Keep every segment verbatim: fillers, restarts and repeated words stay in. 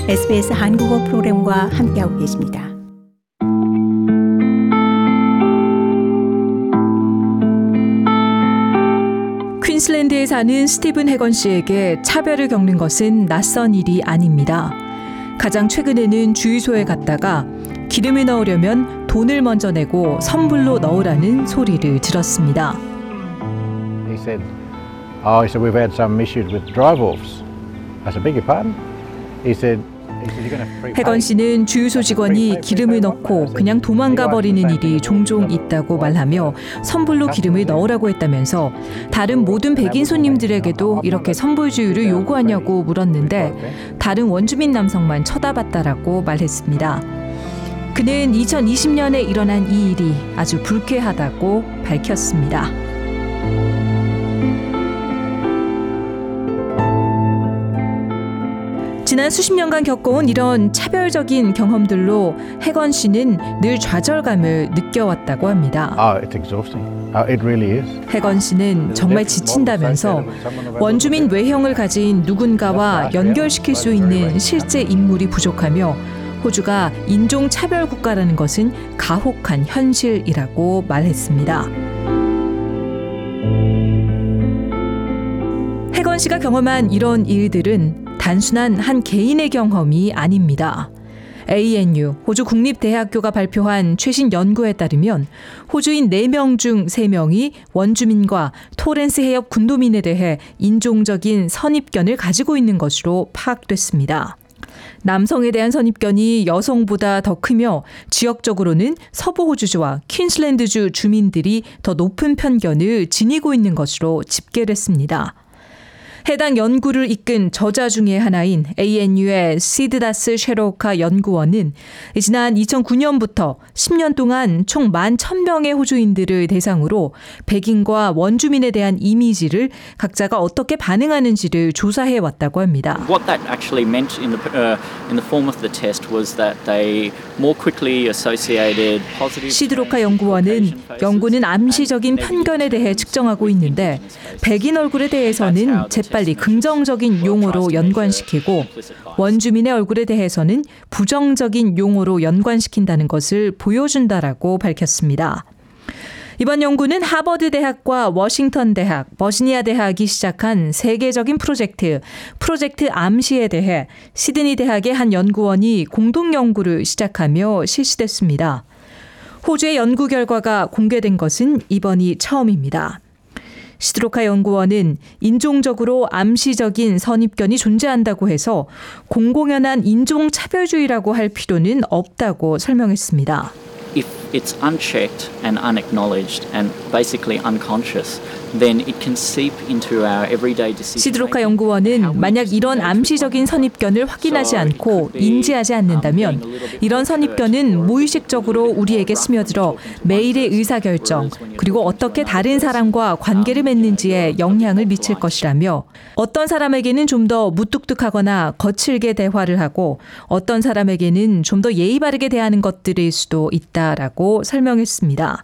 에스비에스 한국어 프로그램과 함께하고 계십니다. 퀸슬랜드에 사는 스티븐 해건 씨에게 차별을 겪는 것은 낯선 일이 아닙니다. 가장 최근에는 주유소에 갔다가 기름을 넣으려면 돈을 먼저 내고 선불로 넣으라는 소리를 들었습니다. He said, "Oh, he said we've had some issues with drive-offs." I said, "Beg your pardon?" He said, 해건 씨는 주유소 직원이 기름을 넣고 그냥 도망가 버리는 일이 종종 있다고 말하며 선불로 기름을 넣으라고 했다면서 다른 모든 백인 손님들에게도 이렇게 선불주유를 요구하냐고 물었는데 다른 원주민 남성만 쳐다봤다라고 말했습니다. 그는 이천이십 년에 일어난 이 일이 아주 불쾌하다고 밝혔습니다. 지난 수십 년간 겪어온 이런 차별적인 경험들로 해건 씨는 늘 좌절감을 느껴왔다고 합니다. Oh, it's exhausting. Oh, it really is. 해건 씨는 정말 지친다면서 원주민 외형을 가진 누군가와 연결시킬 수 있는 실제 인물이 부족하며 호주가 인종차별 국가라는 것은 가혹한 현실이라고 말했습니다. 해건 씨가 경험한 이런 일들은 단순한 한 개인의 경험이 아닙니다. 에이엔유, 호주 국립대학교가 발표한 최신 연구에 따르면 호주인 네 명 중 세 명이 원주민과 토렌스 해협 군도민에 대해 인종적인 선입견을 가지고 있는 것으로 파악됐습니다. 남성에 대한 선입견이 여성보다 더 크며 지역적으로는 서부 호주주와 퀸슬랜드주 주민들이 더 높은 편견을 지니고 있는 것으로 집계됐습니다. 해당 연구를 이끈 저자 중의 하나인 에이엔유의 시드다스 셰로카 연구원은 지난 이천구 년부터 십 년 동안 총 만 천 명의 호주인들을 대상으로 백인과 원주민에 대한 이미지를 각자가 어떻게 반응하는지를 조사해 왔다고 합니다. What that actually meant in the uh, in the form of the test was that they more quickly associated positive. 시드로카 연구원은 연구는 암시적인 편견에 대해 측정하고 있는데 백인 얼굴에 대해서는 재빨리 긍정적인 용어로 연관시키고 원주민의 얼굴에 대해서는 부정적인 용어로 연관시킨다는 것을 보여준다라고 밝혔습니다. 이번 연구는 하버드 대학과 워싱턴 대학, 버지니아 대학이 시작한 세계적인 프로젝트, 프로젝트 암시에 대해 시드니 대학의 한 연구원이 공동 연구를 시작하며 실시됐습니다. 호주의 연구 결과가 공개된 것은 이번이 처음입니다. 시드로카 연구원은 인종적으로 암시적인 선입견이 존재한다고 해서 공공연한 인종차별주의라고 할 필요는 없다고 설명했습니다. If it's unchecked and unacknowledged and basically unconscious, then it can seep into our everyday decision. 시드로카 연구원은 만약 이런 암시적인 선입견을 확인하지 않고 인지하지 않는다면 이런 선입견은 무의식적으로 우리에게 스며들어 매일의 의사결정 그리고 어떻게 다른 사람과 관계를 맺는지에 영향을 미칠 것이라며 어떤 사람에게는 좀 더 무뚝뚝하거나 거칠게 대화를 하고 어떤 사람에게는 좀 더 예의 바르게 대하는 것들일 수도 있다라고 설명했습니다.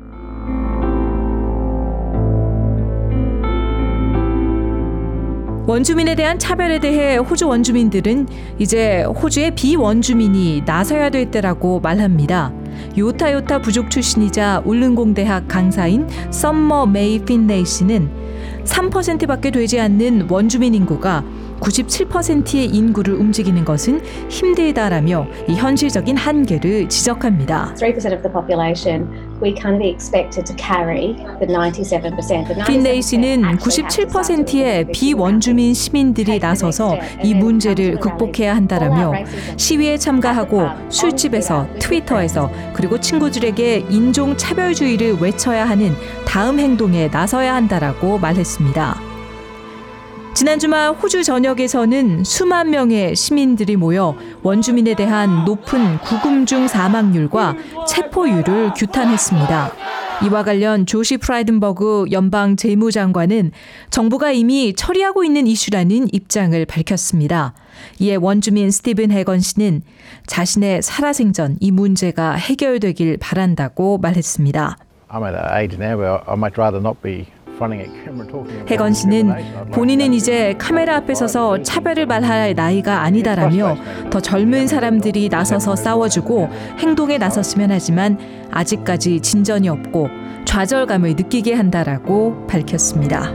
원주민에 대한 차별에 대해 호주 원주민들은 이제 호주의 비원주민이 나서야 될 때라고 말합니다. 요타요타 부족 출신이자 울릉공대학 강사인 썸머 메이 핀네이 씨는 삼 퍼센트밖에 되지 않는 원주민 인구가 구십칠 퍼센트의 인구를 움직이는 것은 힘들다라며 이 현실적인 한계를 지적합니다. three percent of the population, we can't be expected to carry the ninety-seven percent. 핀네이 씨는 구십칠 퍼센트의 비원주민 시민들이 나서서 이 문제를 극복해야 한다라며 시위에 참가하고 술집에서 트위터에서 그리고 친구들에게 인종차별주의를 외쳐야 하는 다음 행동에 나서야 한다라고 말했습니다. 지난 주말 호주 전역에서는 수만 명의 시민들이 모여 원주민에 대한 높은 구금 중 사망률과 체포율을 규탄했습니다. 이와 관련 조시 프라이든버그 연방 재무장관은 정부가 이미 처리하고 있는 이슈라는 입장을 밝혔습니다. 이에 원주민 스티븐 해건 씨는 자신의 살아생전 이 문제가 해결되길 바란다고 말했습니다. I'm at an age now where I might rather not be fronting a camera talking about 해건 씨는 discrimination. I'd 본인은 like 이제 to 카메라 앞에서서 차별을 말할 나이가 아니다라며 더 젊은 사람들이 나서서 싸워주고 행동에 나섰으면 하지만 아직까지 진전이 없고 좌절감을 느끼게 한다라고 밝혔습니다.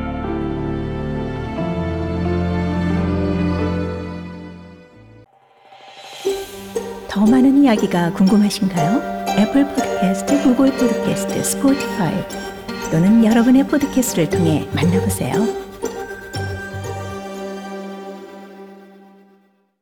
더 많은 이야기가 궁금하신가요? 애플 팟캐스트, 구글 팟캐스트, 스포티파이 또는 여러분의 팟캐스트를 통해 만나보세요.